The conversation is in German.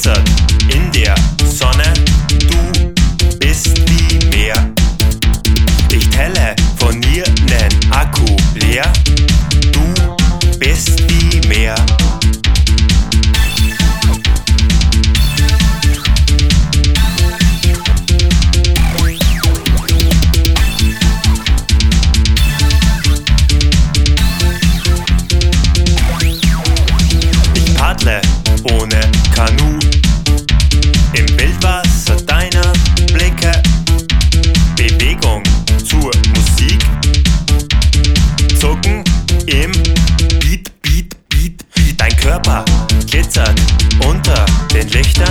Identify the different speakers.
Speaker 1: glitzert in der Sonne. Du bist wie Meer. Ich telefonier nen Akku leer. Du bist wie Meer. Ich paddle ohne Kanu im Wildwasser deiner Blicke. Bewegung zur Musik. Zucken im Beat, Beat, Beat, Beat. Dein Körper glitzert unter den Lichtern.